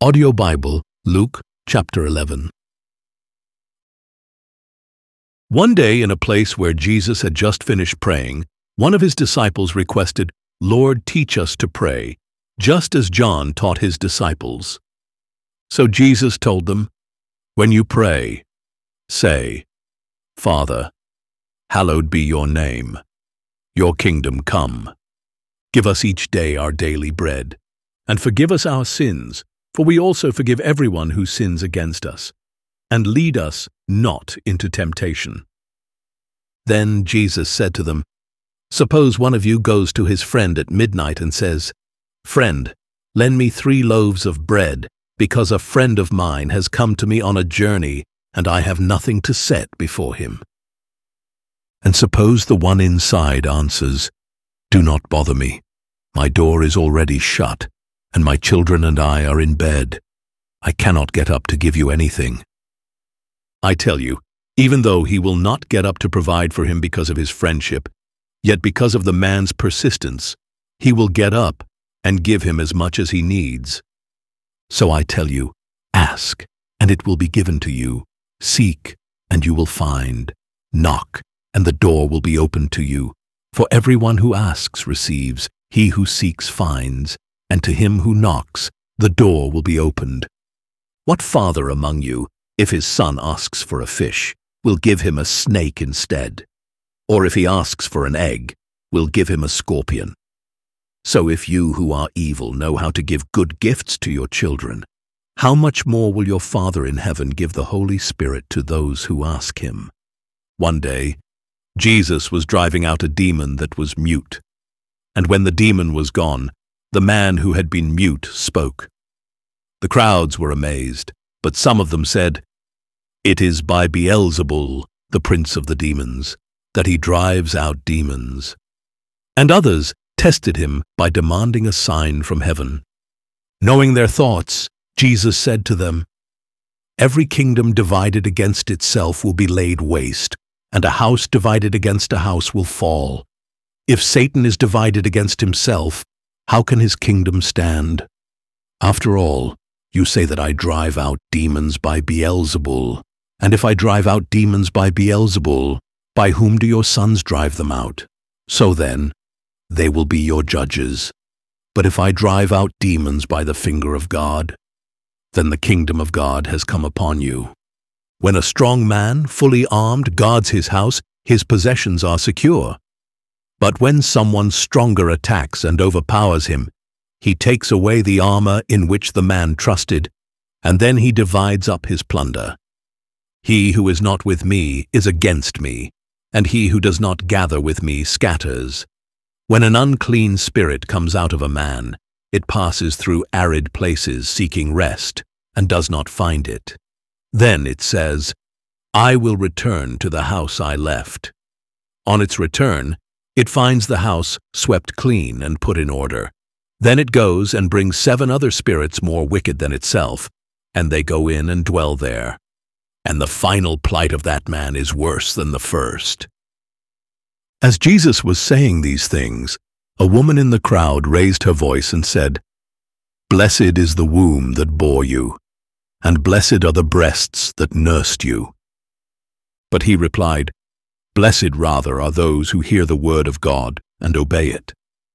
Audio Bible, Luke chapter 11. One day, in a place where Jesus had just finished praying, one of his disciples requested, "Lord, teach us to pray, just as John taught his disciples." So Jesus told them, "When you pray, say, 'Father, hallowed be your name. Your kingdom come. Give us each day our daily bread, and forgive us our sins, for we also forgive everyone who sins against us. And lead us not into temptation.'" Then Jesus said to them, "Suppose one of you goes to his friend at midnight and says, 'Friend, lend me 3 loaves of bread, because a friend of mine has come to me on a journey, and I have nothing to set before him.' And suppose the one inside answers, 'Do not bother me. My door is already shut, and my children and I are in bed. I cannot get up to give you anything.' I tell you, even though he will not get up to provide for him because of his friendship, yet because of the man's persistence, he will get up and give him as much as he needs. So I tell you, ask, and it will be given to you. Seek, and you will find. Knock, and the door will be opened to you. For everyone who asks receives, he who seeks finds, and to him who knocks, the door will be opened. What father among you, if his son asks for a fish, will give him a snake instead? Or if he asks for an egg, will give him a scorpion? So if you who are evil know how to give good gifts to your children, how much more will your Father in heaven give the Holy Spirit to those who ask him?" One day, Jesus was driving out a demon that was mute. And when the demon was gone, the man who had been mute spoke. The crowds were amazed, but some of them said, "It is by Beelzebul, the prince of the demons, that he drives out demons." And others tested him by demanding a sign from heaven. Knowing their thoughts, Jesus said to them, "Every kingdom divided against itself will be laid waste, and a house divided against a house will fall. If Satan is divided against himself, how can his kingdom stand? After all, you say that I drive out demons by Beelzebul. And if I drive out demons by Beelzebul, by whom do your sons drive them out? So then, they will be your judges. But if I drive out demons by the finger of God, then the kingdom of God has come upon you. When a strong man, fully armed, guards his house, his possessions are secure. But when someone stronger attacks and overpowers him, he takes away the armor in which the man trusted, and then he divides up his plunder. He who is not with me is against me, and he who does not gather with me scatters. When an unclean spirit comes out of a man, it passes through arid places seeking rest, and does not find it. Then it says, 'I will return to the house I left.' On its return, it finds the house swept clean and put in order. Then it goes and brings 7 other spirits more wicked than itself, and they go in and dwell there. And the final plight of that man is worse than the first." As Jesus was saying these things, a woman in the crowd raised her voice and said, "Blessed is the womb that bore you, and blessed are the breasts that nursed you." But he replied, "Blessed rather are those who hear the word of God and obey it."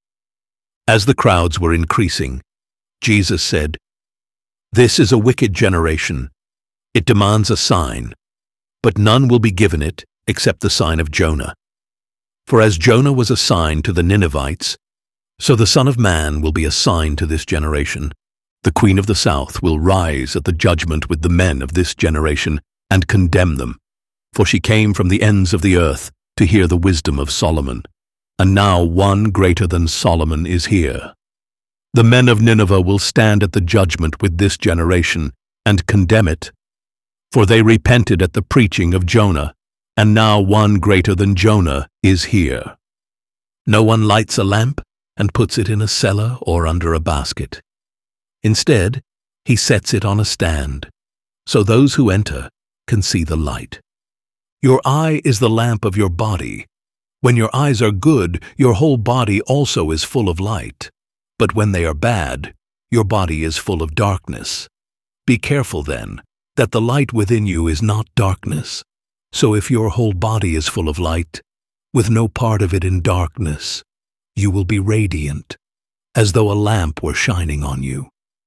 As the crowds were increasing, Jesus said, "This is a wicked generation. It demands a sign, but none will be given it except the sign of Jonah. For as Jonah was a sign to the Ninevites, so the Son of Man will be a sign to this generation. The Queen of the South will rise at the judgment with the men of this generation and condemn them, for she came from the ends of the earth to hear the wisdom of Solomon, and now one greater than Solomon is here. The men of Nineveh will stand at the judgment with this generation and condemn it, for they repented at the preaching of Jonah, and now one greater than Jonah is here. No one lights a lamp and puts it in a cellar or under a basket. Instead, he sets it on a stand, so those who enter can see the light. Your eye is the lamp of your body. When your eyes are good, your whole body also is full of light. But when they are bad, your body is full of darkness. Be careful then, that the light within you is not darkness. So if your whole body is full of light, with no part of it in darkness, you will be radiant, as though a lamp were shining on you."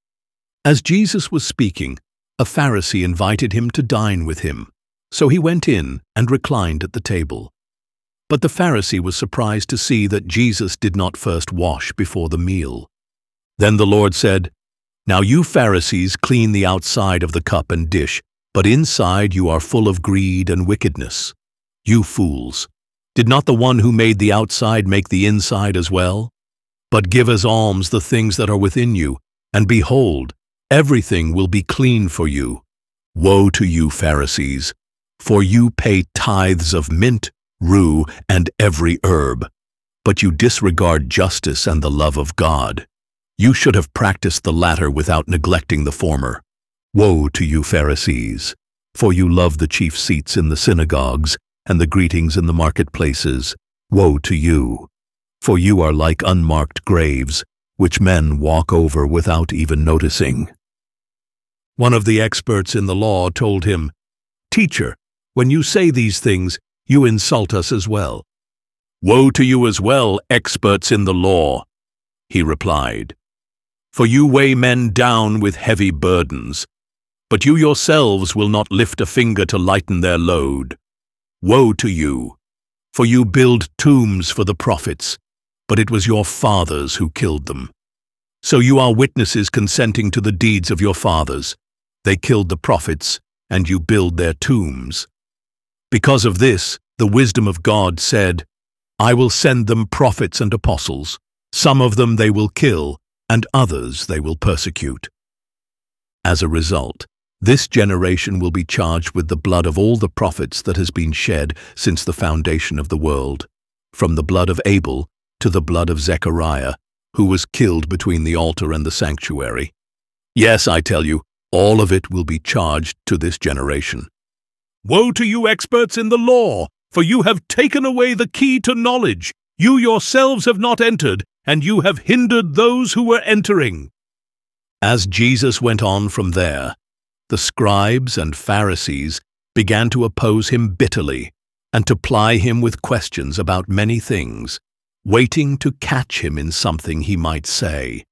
As Jesus was speaking, a Pharisee invited him to dine with him, so he went in and reclined at the table. But the Pharisee was surprised to see that Jesus did not first wash before the meal. Then the Lord said, "Now you Pharisees clean the outside of the cup and dish, but inside you are full of greed and wickedness. You fools! Did not the one who made the outside make the inside as well? But give as alms the things that are within you, and behold, everything will be clean for you. Woe to you, Pharisees! For you pay tithes of mint, rue, and every herb, but you disregard justice and the love of God. You should have practiced the latter without neglecting the former. Woe to you, Pharisees! For you love the chief seats in the synagogues and the greetings in the marketplaces. Woe to you! For you are like unmarked graves, which men walk over without even noticing." One of the experts in the law told him, "Teacher, when you say these things, you insult us as well." "Woe to you as well, experts in the law," he replied. "For you weigh men down with heavy burdens, but you yourselves will not lift a finger to lighten their load. Woe to you! For you build tombs for the prophets, but it was your fathers who killed them. So you are witnesses consenting to the deeds of your fathers. They killed the prophets, and you build their tombs. Because of this, the wisdom of God said, 'I will send them prophets and apostles. Some of them they will kill, and others they will persecute.' As a result, this generation will be charged with the blood of all the prophets that has been shed since the foundation of the world, from the blood of Abel to the blood of Zechariah, who was killed between the altar and the sanctuary. Yes, I tell you, all of it will be charged to this generation. Woe to you, experts in the law, for you have taken away the key to knowledge. You yourselves have not entered, and you have hindered those who were entering." As Jesus went on from there, the scribes and Pharisees began to oppose him bitterly and to ply him with questions about many things, waiting to catch him in something he might say.